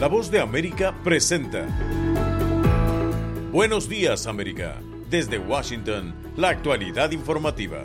La Voz de América presenta Buenos Días, América. Desde Washington, la actualidad informativa.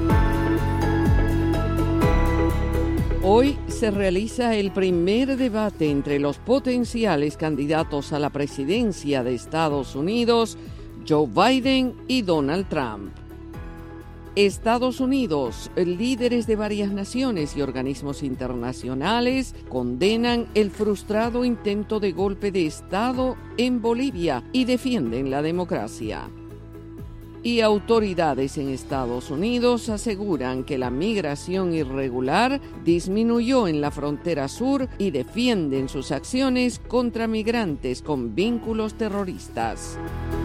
Hoy se realiza el primer debate entre los potenciales candidatos a la presidencia de Estados Unidos, Joe Biden y Donald Trump. Estados Unidos, líderes de varias naciones y organismos internacionales condenan el frustrado intento de golpe de Estado en Bolivia y defienden la democracia. Y autoridades en Estados Unidos aseguran que la migración irregular disminuyó en la frontera sur y defienden sus acciones contra migrantes con vínculos terroristas.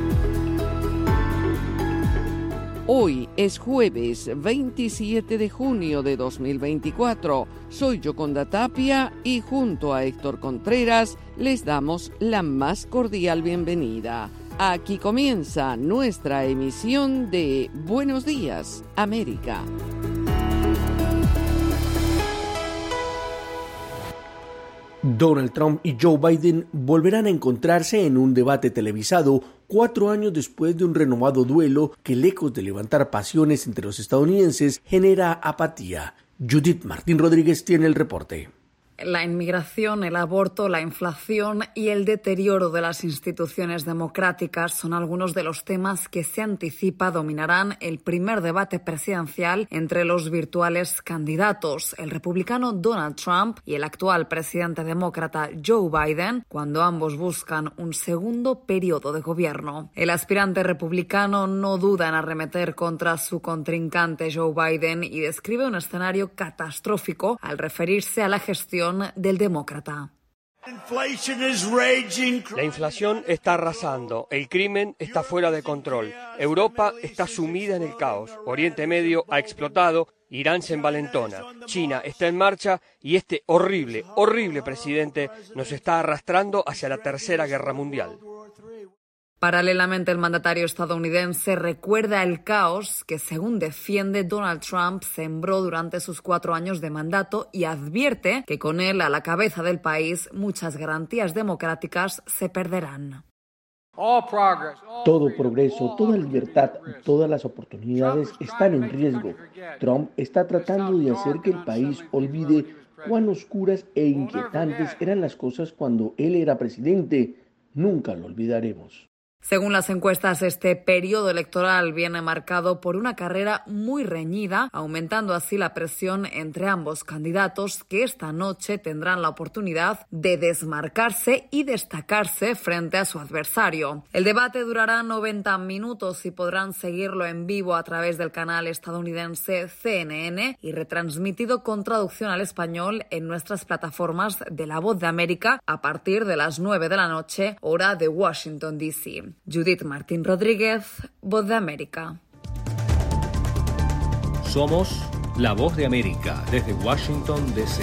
Hoy es jueves 27 de junio de 2024. Soy Yoconda Tapia y junto a Héctor Contreras les damos la más cordial bienvenida. Aquí comienza nuestra emisión de Buenos Días, América. Donald Trump y Joe Biden volverán a encontrarse en un debate televisado 4 años después de un renovado duelo que, lejos de levantar pasiones entre los estadounidenses, genera apatía. Judith Martín Rodríguez tiene el reporte. La inmigración, el aborto, la inflación y el deterioro de las instituciones democráticas son algunos de los temas que se anticipa dominarán el primer debate presidencial entre los virtuales candidatos, el republicano Donald Trump y el actual presidente demócrata Joe Biden, cuando ambos buscan un segundo periodo de gobierno. El aspirante republicano no duda en arremeter contra su contrincante Joe Biden y describe un escenario catastrófico al referirse a la gestión del demócrata. La inflación está arrasando, el crimen está fuera de control, Europa está sumida en el caos, Oriente Medio ha explotado, Irán se envalentona, China está en marcha y este horrible presidente nos está arrastrando hacia la Tercera Guerra Mundial. Paralelamente, el mandatario estadounidense recuerda el caos que, según defiende, Donald Trump sembró durante sus 4 años de mandato y advierte que con él a la cabeza del país muchas garantías democráticas se perderán. Todo progreso, toda libertad, todas las oportunidades están en riesgo. Trump está tratando de hacer que el país olvide cuán oscuras e inquietantes eran las cosas cuando él era presidente. Nunca lo olvidaremos. Según las encuestas, este periodo electoral viene marcado por una carrera muy reñida, aumentando así la presión entre ambos candidatos que esta noche tendrán la oportunidad de desmarcarse y destacarse frente a su adversario. El debate durará 90 minutos y podrán seguirlo en vivo a través del canal estadounidense CNN y retransmitido con traducción al español en nuestras plataformas de La Voz de América a partir de las 9 de la noche, hora de Washington, D.C. Judith Martín Rodríguez, Voz de América. Somos La Voz de América desde Washington, D.C.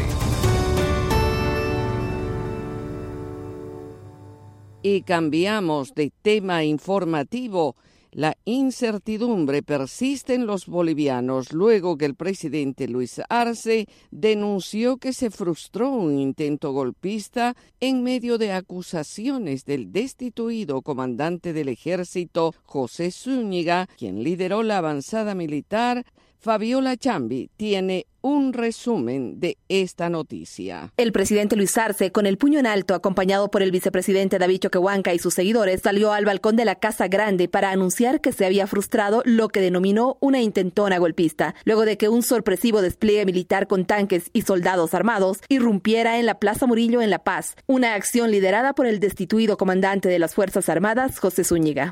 Y cambiamos de tema informativo. La incertidumbre persiste en los bolivianos luego que el presidente Luis Arce denunció que se frustró un intento golpista en medio de acusaciones del destituido comandante del ejército José Zúñiga, quien lideró la avanzada militar. Fabiola Chambi tiene un resumen de esta noticia. El presidente Luis Arce, con el puño en alto, acompañado por el vicepresidente David Choquehuanca y sus seguidores, salió al balcón de la Casa Grande para anunciar que se había frustrado lo que denominó una intentona golpista, luego de que un sorpresivo despliegue militar con tanques y soldados armados irrumpiera en la Plaza Murillo en La Paz, una acción liderada por el destituido comandante de las Fuerzas Armadas, José Zúñiga.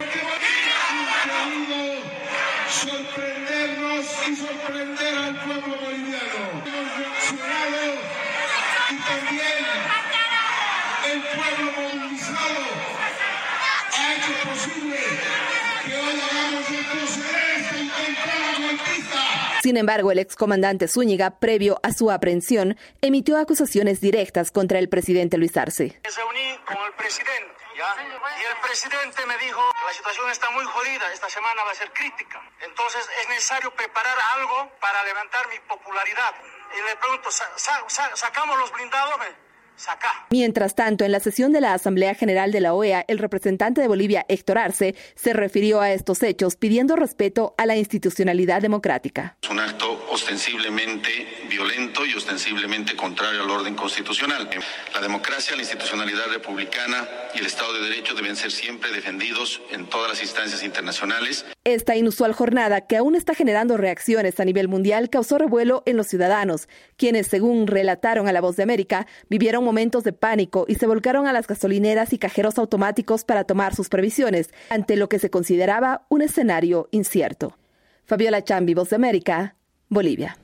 Sorprender al pueblo boliviano. Hemos reaccionado y también el pueblo movilizado ha hecho posible que hoy hagamos retroceder esta intentona golpista. Sin embargo, el excomandante Zúñiga, previo a su aprehensión, emitió acusaciones directas contra el presidente Luis Arce. Me reuní con el presidente, ¿ya? Y el presidente me dijo, la situación está muy jodida, esta semana va a ser crítica. Entonces es necesario preparar algo para levantar mi popularidad. Y le pregunto, ¿sacamos los blindados? sacá. Mientras tanto, en la sesión de la Asamblea General de la OEA, el representante de Bolivia, Héctor Arce, se refirió a estos hechos pidiendo respeto a la institucionalidad democrática. Es un acto ostensiblemente violento y ostensiblemente contrario al orden constitucional. La democracia, la institucionalidad republicana y el Estado de Derecho deben ser siempre defendidos en todas las instancias internacionales. Esta inusual jornada, que aún está generando reacciones a nivel mundial, causó revuelo en los ciudadanos, quienes, según relataron a La Voz de América, vivieron momentos de pánico y se volcaron a las gasolineras y cajeros automáticos para tomar sus previsiones, ante lo que se consideraba un escenario incierto. Fabiola Chambi, Voz de América, Bolivia.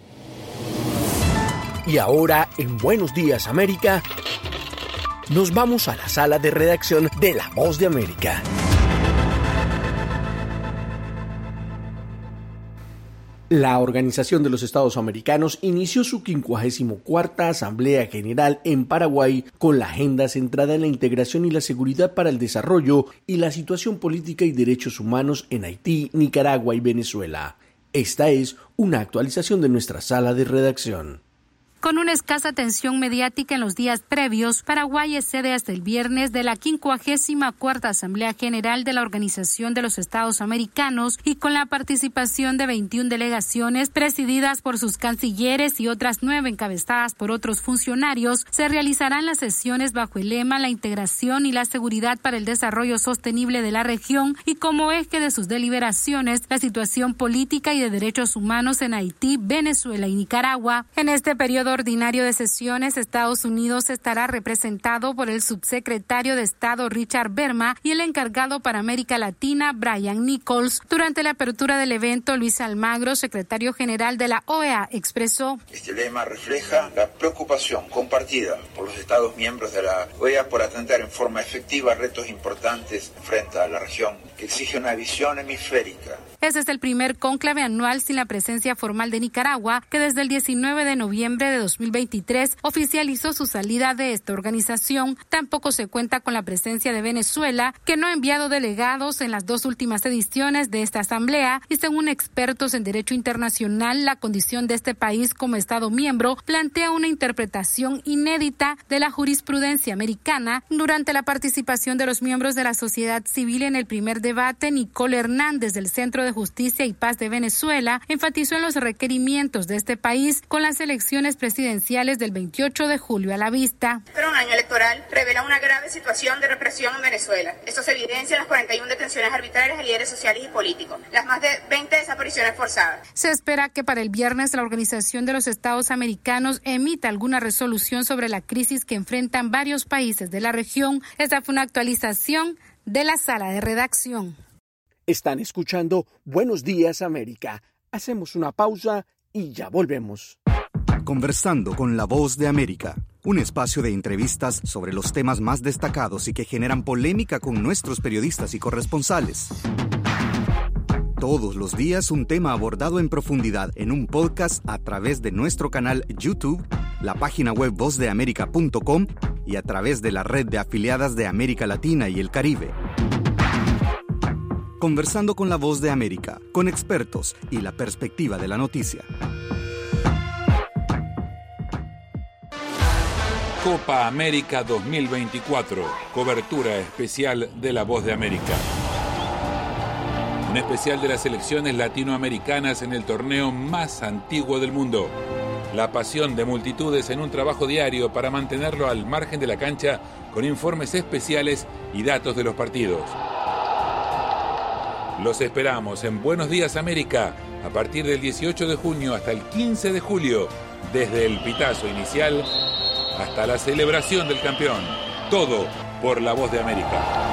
Y ahora, en Buenos Días América, nos vamos a la sala de redacción de La Voz de América. La Organización de los Estados Americanos inició su 54ª Asamblea General en Paraguay con la agenda centrada en la integración y la seguridad para el desarrollo y la situación política y derechos humanos en Haití, Nicaragua y Venezuela. Esta es una actualización de nuestra sala de redacción. Con una escasa atención mediática en los días previos, Paraguay es sede hasta el viernes de la 54ª Asamblea General de la Organización de los Estados Americanos y con la participación de 21 delegaciones presididas por sus cancilleres y otras 9 encabezadas por otros funcionarios, se realizarán las sesiones bajo el lema La integración y la seguridad para el desarrollo sostenible de la región y como eje de sus deliberaciones, la situación política y de derechos humanos en Haití, Venezuela y Nicaragua. En este periodo ordinario de sesiones, Estados Unidos estará representado por el subsecretario de Estado Richard Berma y el encargado para América Latina, Brian Nichols. Durante la apertura del evento, Luis Almagro, secretario general de la OEA, expresó: Este lema refleja la preocupación compartida por los Estados miembros de la OEA por atender en forma efectiva a retos importantes frente a la región, que exige una visión hemisférica. Este es el primer cónclave anual sin la presencia formal de Nicaragua, que desde el 19 de noviembre de 2023 oficializó su salida de esta organización. Tampoco se cuenta con la presencia de Venezuela, que no ha enviado delegados en las 2 últimas ediciones de esta asamblea, y según expertos en derecho internacional, la condición de este país como Estado miembro plantea una interpretación inédita de la jurisprudencia americana. Durante la participación de los miembros de la sociedad civil en el primer debate, Nicole Hernández, del Centro de Justicia y Paz de Venezuela, enfatizó en los requerimientos de este país con las elecciones presidenciales del 28 de julio a la vista. Pero un año electoral revela una grave situación de represión en Venezuela. Esto se evidencia en las 41 detenciones arbitrarias de líderes sociales y políticos, las más de 20 desapariciones forzadas. Se espera que para el viernes la Organización de los Estados Americanos emita alguna resolución sobre la crisis que enfrentan varios países de la región. Esta fue una actualización de la sala de redacción. Están escuchando Buenos Días América. Hacemos una pausa y ya volvemos. Conversando con La Voz de América, un espacio de entrevistas sobre los temas más destacados y que generan polémica con nuestros periodistas y corresponsales. Todos los días un tema abordado en profundidad en un podcast a través de nuestro canal YouTube, la página web vozdeamerica.com y a través de la red de afiliadas de América Latina y el Caribe. Conversando con La Voz de América, con expertos y la perspectiva de la noticia. Copa América 2024, cobertura especial de La Voz de América. Un especial de las selecciones latinoamericanas en el torneo más antiguo del mundo. La pasión de multitudes en un trabajo diario para mantenerlo al margen de la cancha con informes especiales y datos de los partidos. Los esperamos en Buenos Días América a partir del 18 de junio hasta el 15 de julio, desde el pitazo inicial hasta la celebración del campeón. Todo por La Voz de América.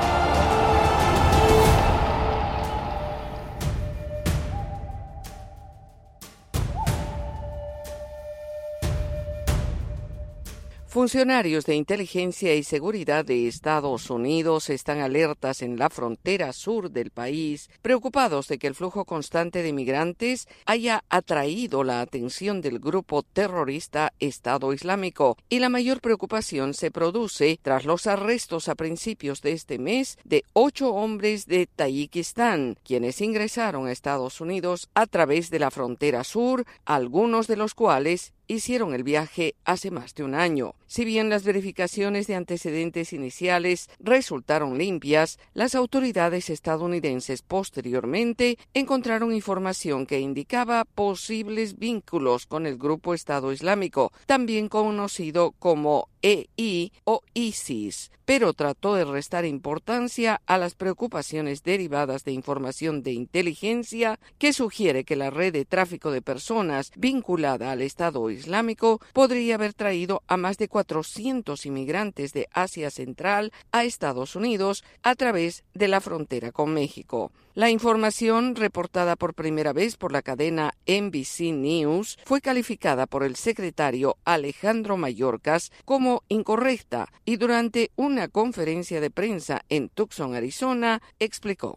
Funcionarios de inteligencia y seguridad de Estados Unidos están alertas en la frontera sur del país, preocupados de que el flujo constante de migrantes haya atraído la atención del grupo terrorista Estado Islámico, y la mayor preocupación se produce tras los arrestos a principios de este mes de 8 hombres de Tayikistán, quienes ingresaron a Estados Unidos a través de la frontera sur, algunos de los cuales hicieron el viaje hace más de un año. Si bien las verificaciones de antecedentes iniciales resultaron limpias, las autoridades estadounidenses posteriormente encontraron información que indicaba posibles vínculos con el grupo Estado Islámico, también conocido como EI o ISIS, pero trató de restar importancia a las preocupaciones derivadas de información de inteligencia que sugiere que la red de tráfico de personas vinculada al Estado Islámico podría haber traído a más de 400 inmigrantes de Asia Central a Estados Unidos a través de la frontera con México. La información, reportada por primera vez por la cadena NBC News, fue calificada por el secretario Alejandro Mayorkas como incorrecta y durante una conferencia de prensa en Tucson, Arizona, explicó: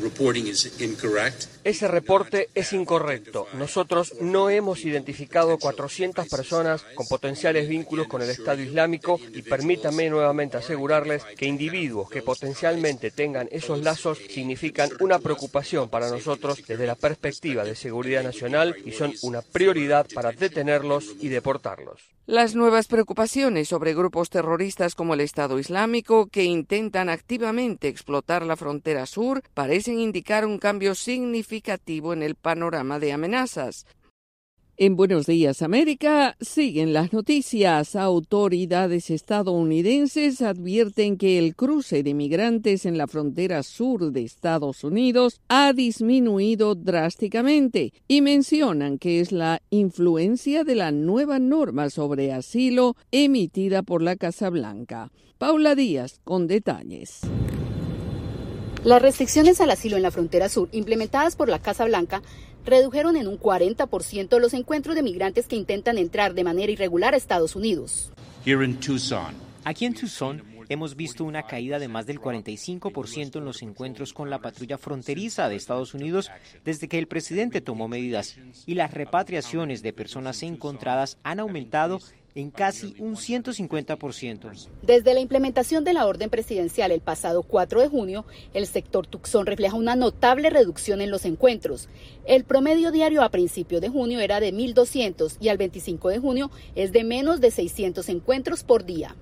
Ese reporte es incorrecto. Nosotros no hemos identificado 400 personas con potenciales vínculos con el Estado Islámico y permítanme nuevamente asegurarles que individuos que potencialmente tengan esos lazos significan una preocupación para nosotros desde la perspectiva de seguridad nacional y son una prioridad para detenerlos y deportarlos. Las nuevas preocupaciones sobre grupos terroristas como el Estado Islámico que intentan activamente explotar la frontera sur parecen indicar un cambio significativo en el panorama de amenazas. En Buenos Días, América, siguen las noticias. Autoridades estadounidenses advierten que el cruce de migrantes en la frontera sur de Estados Unidos ha disminuido drásticamente y mencionan que es la influencia de la nueva norma sobre asilo emitida por la Casa Blanca. Paula Díaz con detalles. Las restricciones al asilo en la frontera sur implementadas por la Casa Blanca redujeron en un 40% los encuentros de migrantes que intentan entrar de manera irregular a Estados Unidos. Aquí en Tucson hemos visto una caída de más del 45% en los encuentros con la patrulla fronteriza de Estados Unidos desde que el presidente tomó medidas, y las repatriaciones de personas encontradas han aumentado en casi un 150%. Desde la implementación de la orden presidencial el pasado 4 de junio, el sector Tucson refleja una notable reducción en los encuentros. El promedio diario a principios de junio era de 1.200 y al 25 de junio es de menos de 600 encuentros por día.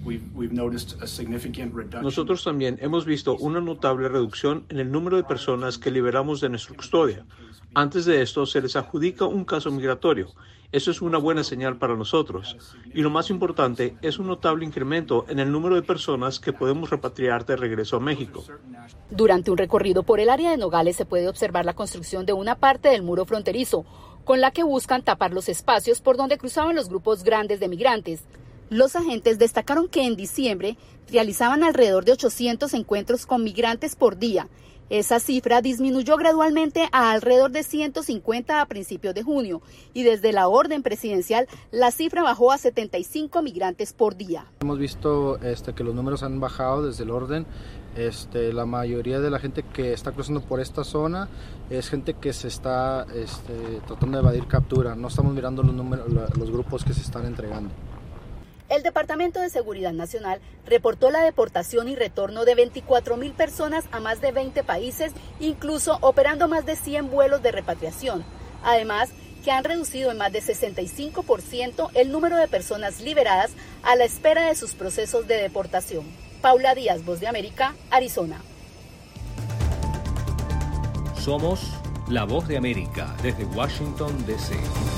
Nosotros también hemos visto una notable reducción en el número de personas que liberamos de nuestra custodia. Antes de esto se les adjudica un caso migratorio. Eso es una buena señal para nosotros. Y lo más importante es un notable incremento en el número de personas que podemos repatriar de regreso a México. Durante un recorrido por el área de Nogales se puede observar la construcción de una parte del muro fronterizo, con la que buscan tapar los espacios por donde cruzaban los grupos grandes de migrantes. Los agentes destacaron que en diciembre realizaban alrededor de 800 encuentros con migrantes por día. Esa cifra disminuyó gradualmente a alrededor de 150 a principios de junio y desde la orden presidencial la cifra bajó a 75 migrantes por día. Hemos visto que los números han bajado desde el orden. La mayoría de la gente que está cruzando por esta zona es gente que se está tratando de evadir captura. No estamos mirando los grupos que se están entregando. El Departamento de Seguridad Nacional reportó la deportación y retorno de 24,000 personas a más de 20 países, incluso operando más de 100 vuelos de repatriación. Además, que han reducido en más de 65% el número de personas liberadas a la espera de sus procesos de deportación. Paula Díaz, Voz de América, Arizona. Somos la Voz de América desde Washington, D.C.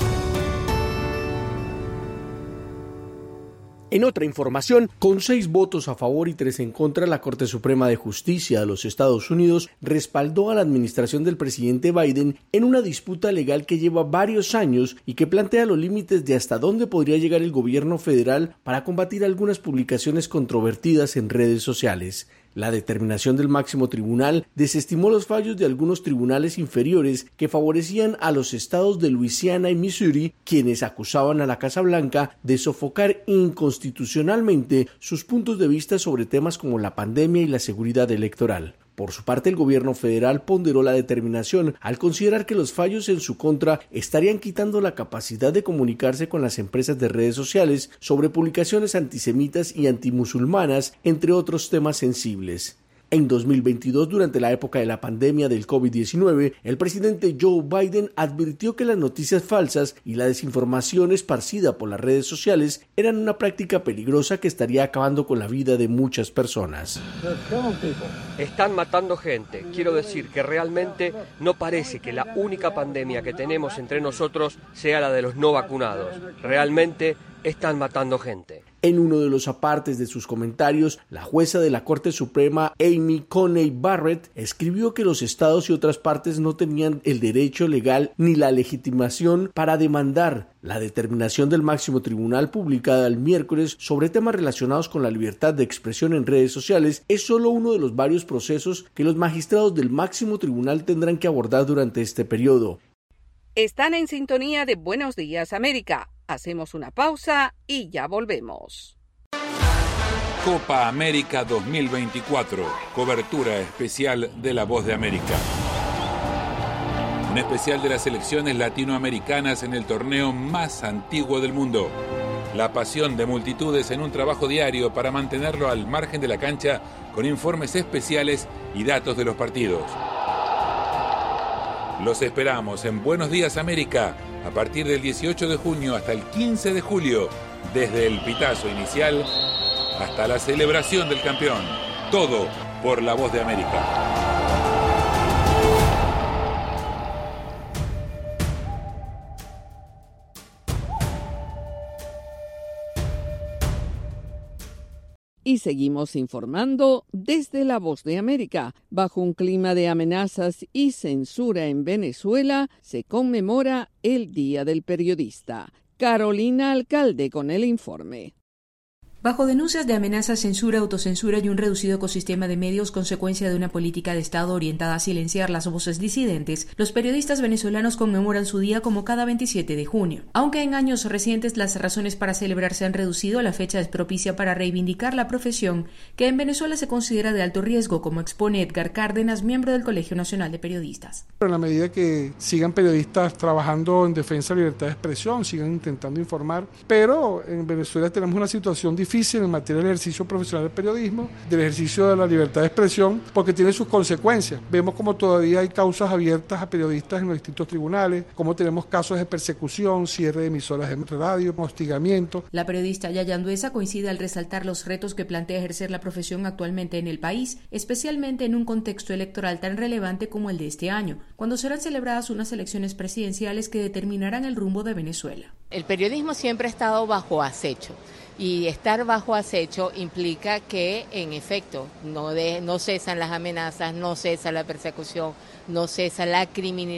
En otra información, con 6 votos a favor y 3 en contra, la Corte Suprema de Justicia de los Estados Unidos respaldó a la administración del presidente Biden en una disputa legal que lleva varios años y que plantea los límites de hasta dónde podría llegar el gobierno federal para combatir algunas publicaciones controvertidas en redes sociales. La determinación del máximo tribunal desestimó los fallos de algunos tribunales inferiores que favorecían a los estados de Luisiana y Missouri, quienes acusaban a la Casa Blanca de sofocar inconstitucionalmente sus puntos de vista sobre temas como la pandemia y la seguridad electoral. Por su parte, el gobierno federal ponderó la determinación al considerar que los fallos en su contra estarían quitando la capacidad de comunicarse con las empresas de redes sociales sobre publicaciones antisemitas y antimusulmanas, entre otros temas sensibles. En 2022, durante la época de la pandemia del COVID-19, el presidente Joe Biden advirtió que las noticias falsas y la desinformación esparcida por las redes sociales eran una práctica peligrosa que estaría acabando con la vida de muchas personas. Están matando gente. Quiero decir que realmente no parece que la única pandemia que tenemos entre nosotros sea la de los no vacunados. Realmente están matando gente. En uno de los apartes de sus comentarios, la jueza de la Corte Suprema Amy Coney Barrett escribió que los estados y otras partes no tenían el derecho legal ni la legitimación para demandar. La determinación del máximo tribunal publicada el miércoles sobre temas relacionados con la libertad de expresión en redes sociales es solo uno de los varios procesos que los magistrados del máximo tribunal tendrán que abordar durante este periodo. Están en sintonía de Buenos Días América. Hacemos una pausa y ya volvemos. Copa América 2024, cobertura especial de La Voz de América. Un especial de las selecciones latinoamericanas en el torneo más antiguo del mundo. La pasión de multitudes en un trabajo diario para mantenerlo al margen de la cancha con informes especiales y datos de los partidos. Los esperamos en Buenos Días América a partir del 18 de junio hasta el 15 de julio, desde el pitazo inicial hasta la celebración del campeón. Todo por La Voz de América. Y seguimos informando desde La Voz de América. Bajo un clima de amenazas y censura en Venezuela, se conmemora el Día del Periodista. Carolina Alcalde con el informe. Bajo denuncias de amenazas, censura, autocensura y un reducido ecosistema de medios consecuencia de una política de Estado orientada a silenciar las voces disidentes, los periodistas venezolanos conmemoran su día como cada 27 de junio. Aunque en años recientes las razones para celebrar se han reducido, la fecha es propicia para reivindicar la profesión que en Venezuela se considera de alto riesgo, como expone Edgar Cárdenas, miembro del Colegio Nacional de Periodistas. En la medida que sigan periodistas trabajando en defensa de la libertad de expresión, sigan intentando informar, pero en Venezuela tenemos una situación difícil en materia del ejercicio profesional del periodismo, del ejercicio de la libertad de expresión, porque tiene sus consecuencias. Vemos como todavía hay causas abiertas a periodistas en los distintos tribunales, como tenemos casos de persecución, cierre de emisoras de radio, hostigamiento. La periodista Yaya Anduesa coincide al resaltar los retos que plantea ejercer la profesión actualmente en el país, especialmente en un contexto electoral tan relevante como el de este año, cuando serán celebradas unas elecciones presidenciales que determinarán el rumbo de Venezuela. El periodismo siempre ha estado bajo acecho. Y estar bajo acecho implica que, en efecto, no cesan las amenazas, no cesa la persecución, no cesa la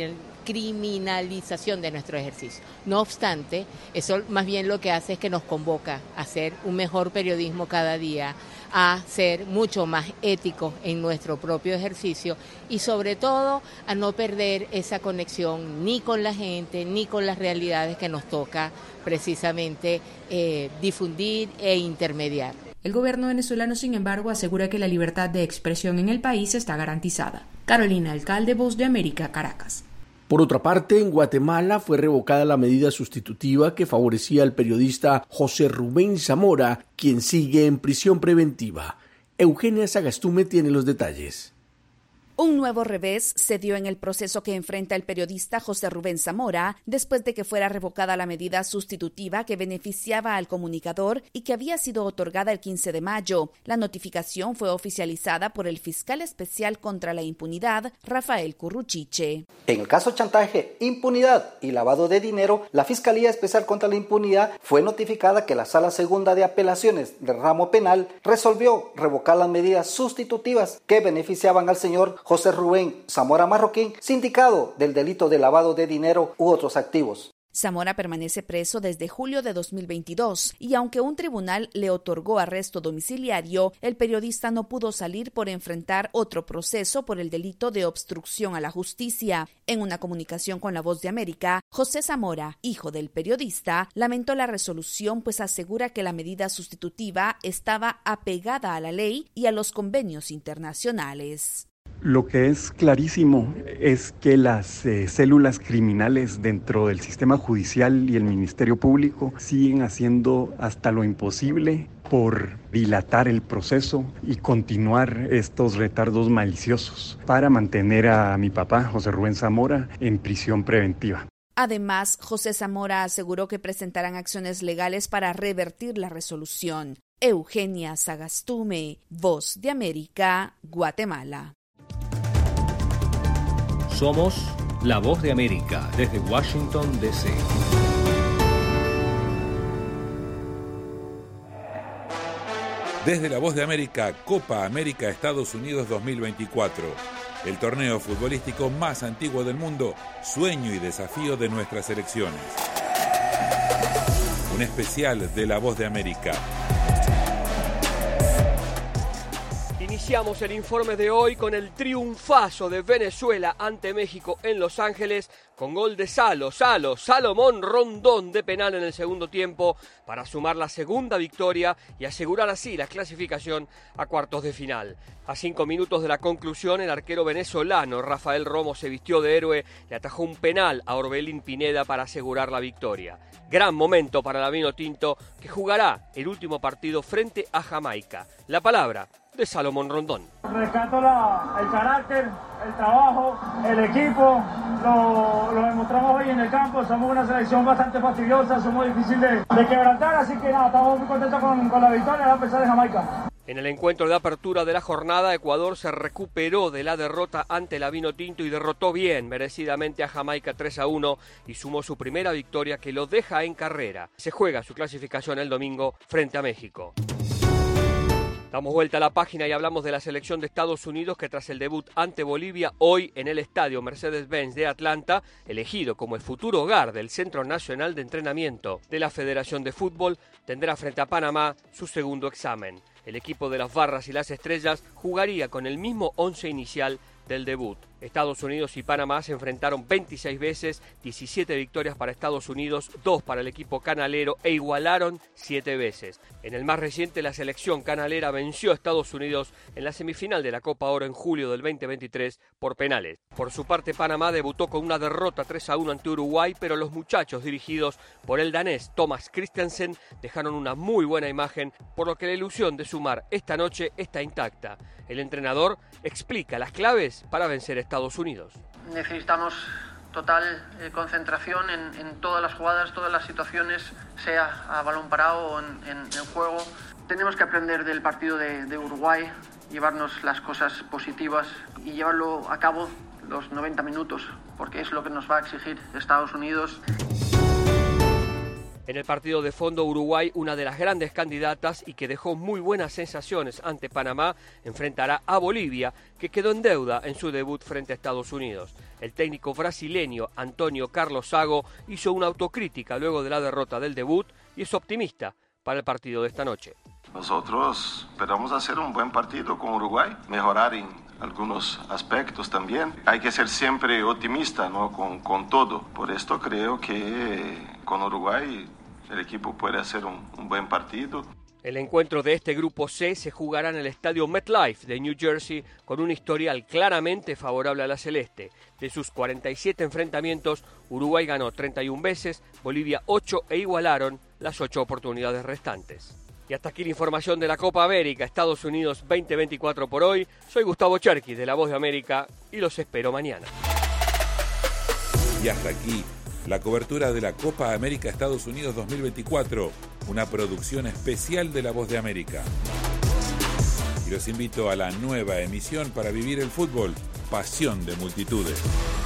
criminalización de nuestro ejercicio. No obstante, eso más bien lo que hace es que nos convoca a hacer un mejor periodismo cada día, a ser mucho más éticos en nuestro propio ejercicio y sobre todo a no perder esa conexión ni con la gente ni con las realidades que nos toca precisamente difundir e intermediar. El gobierno venezolano, sin embargo, asegura que la libertad de expresión en el país está garantizada. Carolina Alcalde, Voz de América, Caracas. Por otra parte, en Guatemala fue revocada la medida sustitutiva que favorecía al periodista José Rubén Zamora, quien sigue en prisión preventiva. Eugenia Sagastume tiene los detalles. Un nuevo revés se dio en el proceso que enfrenta el periodista José Rubén Zamora después de que fuera revocada la medida sustitutiva que beneficiaba al comunicador y que había sido otorgada el 15 de mayo. La notificación fue oficializada por el fiscal especial contra la impunidad, Rafael Curruchiche. En el caso chantaje, impunidad y lavado de dinero, la Fiscalía Especial contra la Impunidad fue notificada que la Sala Segunda de Apelaciones del ramo penal resolvió revocar las medidas sustitutivas que beneficiaban al señor José Rubén Zamora Marroquín, sindicado del delito de lavado de dinero u otros activos. Zamora permanece preso desde julio de 2022 y aunque un tribunal le otorgó arresto domiciliario, el periodista no pudo salir por enfrentar otro proceso por el delito de obstrucción a la justicia. En una comunicación con La Voz de América, José Zamora, hijo del periodista, lamentó la resolución pues asegura que la medida sustitutiva estaba apegada a la ley y a los convenios internacionales. Lo que es clarísimo es que las células criminales dentro del sistema judicial y el Ministerio Público siguen haciendo hasta lo imposible por dilatar el proceso y continuar estos retardos maliciosos para mantener a mi papá, José Rubén Zamora, en prisión preventiva. Además, José Zamora aseguró que presentarán acciones legales para revertir la resolución. Eugenia Sagastume, Voz de América, Guatemala. Somos la Voz de América desde Washington, D.C. Desde la Voz de América, Copa América Estados Unidos 2024. El torneo futbolístico más antiguo del mundo, sueño y desafío de nuestras selecciones. Un especial de la Voz de América. Iniciamos el informe de hoy con el triunfazo de Venezuela ante México en Los Ángeles, con gol de Salomón Rondón de penal en el segundo tiempo para sumar la segunda victoria y asegurar así la clasificación a cuartos de final. A 5 minutos de la conclusión, el arquero venezolano Rafael Romo se vistió de héroe y atajó un penal a Orbelín Pineda para asegurar la victoria. Gran momento para la Vinotinto, que jugará el último partido frente a Jamaica. La palabra de Salomón Rondón. Rescato el carácter, el trabajo, el equipo, lo demostramos hoy en el campo. Somos una selección bastante fastidiosa, somos difíciles de quebrantar, así que nada, estamos muy contentos con la victoria a pesar de Jamaica. En el encuentro de apertura de la jornada, Ecuador se recuperó de la derrota ante la Vinotinto y derrotó bien, merecidamente a Jamaica 3-1 y sumó su primera victoria que lo deja en carrera. Se juega su clasificación el domingo frente a México. Damos vuelta a la página y hablamos de la selección de Estados Unidos que tras el debut ante Bolivia hoy en el estadio Mercedes-Benz de Atlanta, elegido como el futuro hogar del Centro Nacional de Entrenamiento de la Federación de Fútbol, tendrá frente a Panamá su segundo examen. El equipo de las Barras y las Estrellas jugaría con el mismo 11 inicial del debut. Estados Unidos y Panamá se enfrentaron 26 veces, 17 victorias para Estados Unidos, 2 para el equipo canalero e igualaron 7 veces. En el más reciente, la selección canalera venció a Estados Unidos en la semifinal de la Copa Oro en julio del 2023 por penales. Por su parte, Panamá debutó con una derrota 3-1 ante Uruguay, pero los muchachos dirigidos por el danés Thomas Christensen dejaron una muy buena imagen, por lo que la ilusión de sumar esta noche está intacta. El entrenador explica las claves para vencer a Estados Unidos. Necesitamos total concentración en todas las jugadas, todas las situaciones, sea a balón parado o en juego. Tenemos que aprender del partido de Uruguay, llevarnos las cosas positivas y llevarlo a cabo los 90 minutos, porque es lo que nos va a exigir Estados Unidos. En el partido de fondo, Uruguay, una de las grandes candidatas y que dejó muy buenas sensaciones ante Panamá, enfrentará a Bolivia, que quedó en deuda en su debut frente a Estados Unidos. El técnico brasileño Antonio Carlos Zago hizo una autocrítica luego de la derrota del debut y es optimista para el partido de esta noche. Nosotros esperamos hacer un buen partido con Uruguay, mejorar en algunos aspectos también. Hay que ser siempre optimista, ¿no? con todo. Por esto creo que con Uruguay el equipo puede hacer un buen partido. El encuentro de este grupo C se jugará en el estadio MetLife de New Jersey con un historial claramente favorable a la celeste. De sus 47 enfrentamientos, Uruguay ganó 31 veces, Bolivia 8 e igualaron las 8 oportunidades restantes. Y hasta aquí la información de la Copa América Estados Unidos 2024 por hoy. Soy Gustavo Cherkis de La Voz de América y los espero mañana. Y hasta aquí la cobertura de la Copa América Estados Unidos 2024, una producción especial de La Voz de América. Y los invito a la nueva emisión para vivir el fútbol, pasión de multitudes.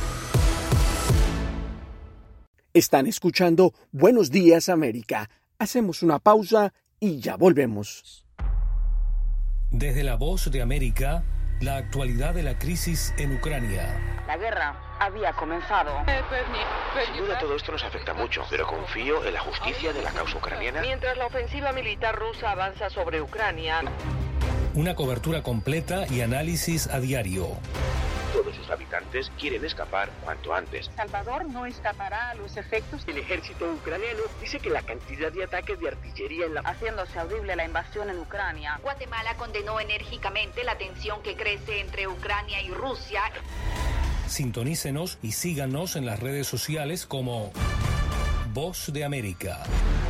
Están escuchando Buenos Días América. Hacemos una pausa y ya volvemos. Desde La Voz de América, la actualidad de la crisis en Ucrania. La guerra había comenzado. Sin duda todo esto nos afecta mucho, pero confío en la justicia de la causa ucraniana. Mientras la ofensiva militar rusa avanza sobre Ucrania. Una cobertura completa y análisis a diario. Todos sus habitantes quieren escapar cuanto antes. Salvador no escapará a los efectos. El ejército ucraniano dice que la cantidad de ataques de artillería haciéndose audible la invasión en Ucrania. Guatemala condenó enérgicamente la tensión que crece entre Ucrania y Rusia. Sintonícenos y síganos en las redes sociales como Voz de América.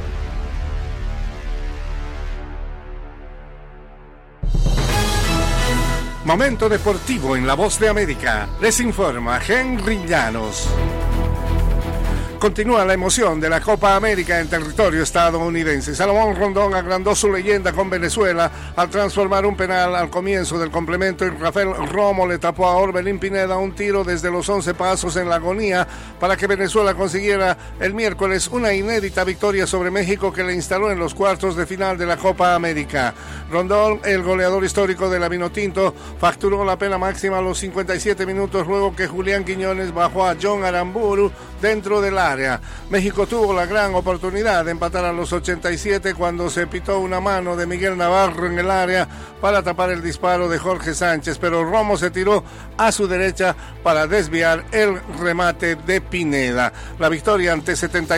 Momento deportivo en La Voz de América. Les informa Henry Llanos. Continúa la emoción de la Copa América en territorio estadounidense. Salomón Rondón agrandó su leyenda con Venezuela al transformar un penal al comienzo del complemento y Rafael Romo le tapó a Orbelín Pineda un tiro desde los 11 pasos en la agonía para que Venezuela consiguiera el miércoles una inédita victoria sobre México que le instaló en los cuartos de final de la Copa América. Rondón, el goleador histórico de la Vinotinto, facturó la pena máxima a los 57 minutos luego que Julián Quiñones bajó a John Aramburu dentro del área. México tuvo la gran oportunidad de empatar a los 87 cuando se pitó una mano de Miguel Navarro en el área para tapar el disparo de Jorge Sánchez, pero Romo se tiró a su derecha para desviar el remate de Pineda. La victoria ante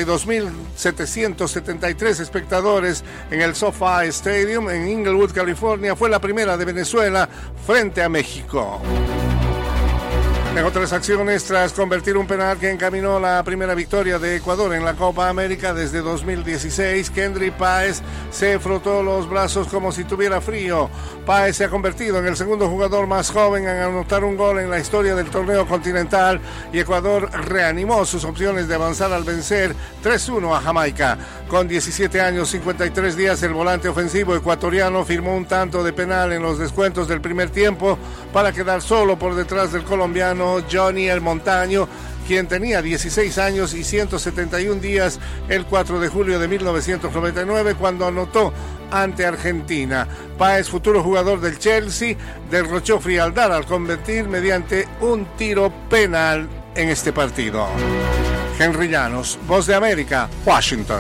72.773 espectadores en el SoFi Stadium en Inglewood, California, fue la primera de Venezuela frente a México. En otras acciones, tras convertir un penal que encaminó la primera victoria de Ecuador en la Copa América desde 2016, Kendry Páez se frotó los brazos como si tuviera frío. Páez se ha convertido en el segundo jugador más joven en anotar un gol en la historia del torneo continental y Ecuador reanimó sus opciones de avanzar al vencer 3-1 a Jamaica. Con 17 años, 53 días, el volante ofensivo ecuatoriano firmó un tanto de penal en los descuentos del primer tiempo para quedar solo por detrás del colombiano Johnny El Montaño, quien tenía 16 años y 171 días el 4 de julio de 1999 cuando anotó ante Argentina. Páez, futuro jugador del Chelsea, derrochó frialdad al convertir mediante un tiro penal en este partido. Henry Llanos, Voz de América, Washington.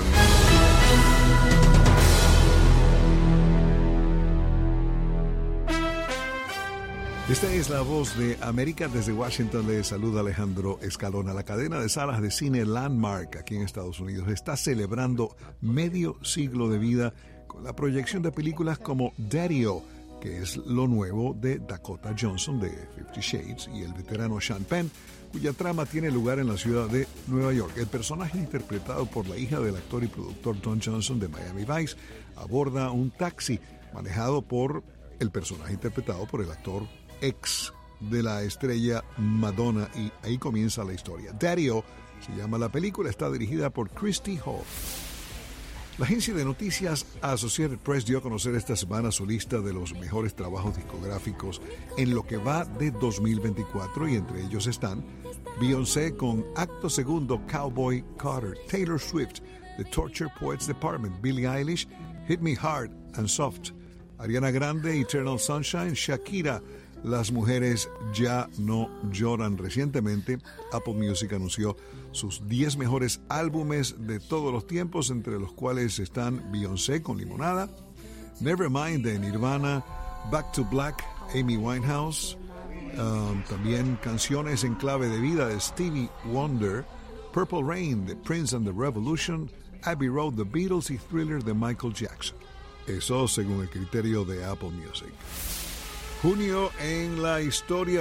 Esta es la Voz de América. Desde Washington le saluda Alejandro Escalona. La cadena de salas de cine Landmark aquí en Estados Unidos está celebrando medio siglo de vida con la proyección de películas como Daddy-O, que es lo nuevo de Dakota Johnson de 50 Shades, y el veterano Sean Penn, cuya trama tiene lugar en la ciudad de Nueva York. El personaje interpretado por la hija del actor y productor Don Johnson de Miami Vice aborda un taxi manejado por el personaje interpretado por el actor ex de la estrella Madonna, y ahí comienza la historia. Daddy-O se llama la película, está dirigida por Christy Hall. La agencia de noticias Associated Press dio a conocer esta semana su lista de los mejores trabajos discográficos en lo que va de 2024, y entre ellos están Beyoncé con Acto Segundo, Cowboy Carter, Taylor Swift, The Torture Poets Department, Billie Eilish, Hit Me Hard and Soft, Ariana Grande, Eternal Sunshine, Shakira, Las mujeres ya no lloran. Recientemente, Apple Music anunció sus 10 mejores álbumes de todos los tiempos, entre los cuales están Beyoncé con Limonada, Nevermind de Nirvana, Back to Black, Amy Winehouse, también canciones en clave de vida de Stevie Wonder, Purple Rain de Prince and the Revolution, Abbey Road, The Beatles y Thriller de Michael Jackson. Eso según el criterio de Apple Music. Junio en la historia,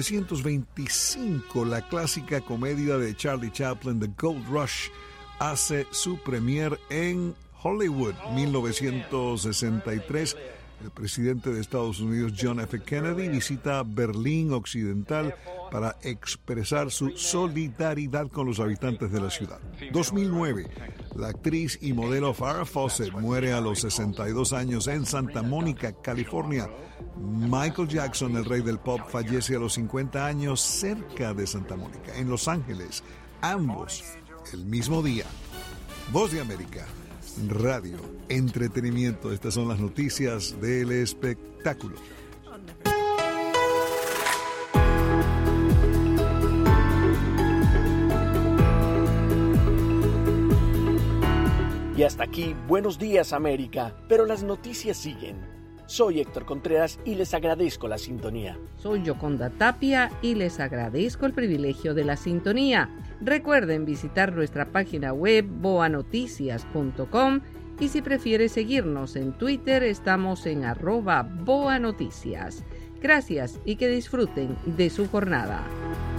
1925, la clásica comedia de Charlie Chaplin, The Gold Rush, hace su premier en Hollywood. 1963, el presidente de Estados Unidos, John F. Kennedy, visita Berlín Occidental para expresar su solidaridad con los habitantes de la ciudad. 2009, la actriz y modelo Farrah Fawcett muere a los 62 años en Santa Mónica, California. Michael Jackson, el rey del pop, fallece a los 50 años cerca de Santa Mónica, en Los Ángeles, ambos el mismo día. Voz de América, radio, entretenimiento. Estas son las noticias del espectáculo. Y hasta aquí, Buenos Días América, pero las noticias siguen. Soy Héctor Contreras y les agradezco la sintonía. Soy Yoconda Tapia y les agradezco el privilegio de la sintonía. Recuerden visitar nuestra página web boanoticias.com y si prefiere seguirnos en Twitter estamos en @boanoticias. Gracias y que disfruten de su jornada.